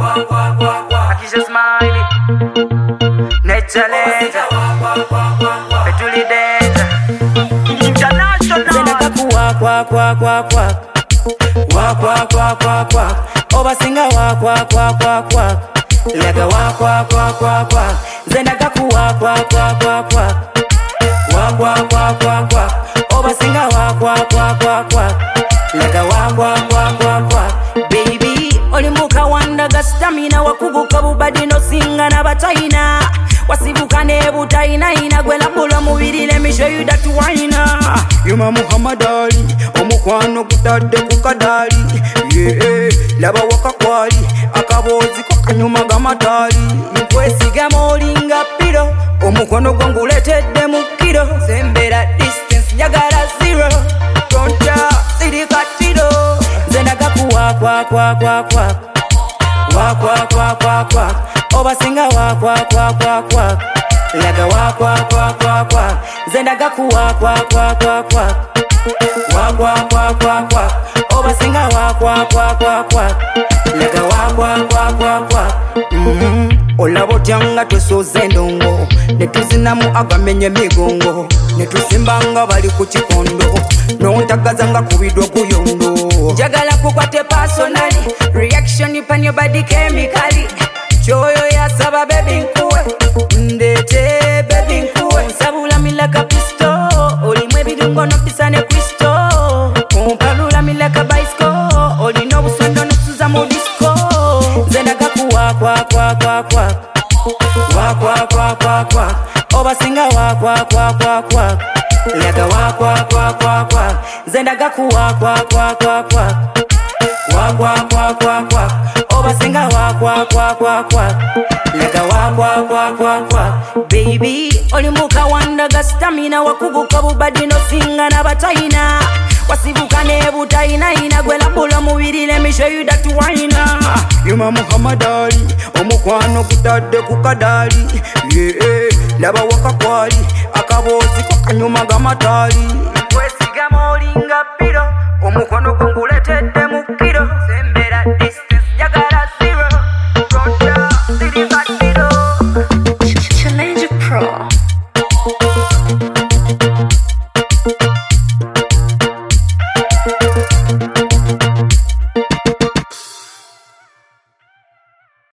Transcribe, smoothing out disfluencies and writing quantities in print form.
Akisha smiley Nature laser Petuli danger International Zenaka ku walk Oba singa walk Laga walk Zenaka ku walk Oba singa walk Laga walk Baby oli muka wandaga stamina wakuguka bubadi no singa na bataina wasibuka ne butaina ina gwela bulo mubiri let me show you that wine Yuma Muhammad Ali omukwano kutadde kukadali yeah laba wakakwali akabozi kokanyuma gamatali nkwesiga molinga piro omukono gwangu letedde mu kiro sembera distance nyagala zero tonta sirikatiro zenaga ku walk Oba singa walk Laga walk Zendaga ku walk Oba singa walk Laga walk Olabo tyanga tusoze ndongo netuzinamu agamenye migongo netusimbanga bali ku kikondo nontagazanga kubidwa kuyondo njagala kukwate personally reaction upon your body chemically choyo yasaba baby nkuwe ndete baby nkuwe nsabula milaka pisto olimwe bidungo nopisane kristo umpalula milaka bicycle olino busondo nosuza mu disco zendaga ku walk Oba singa walk Laga walk Zendaga ku walk Oba singa walk Laga walk Baby oli muka wandaga stamina wakuguka bubadi no singa na bataina wasibuka ne butaina ina gwela bulo mubiri let me show you that wine Yuma Muhammad Ali omukwano kutadde kukadali yeah laba wakakwali akabozi kokanyuma gamatali nkwesiga molinga piro omukono gwangu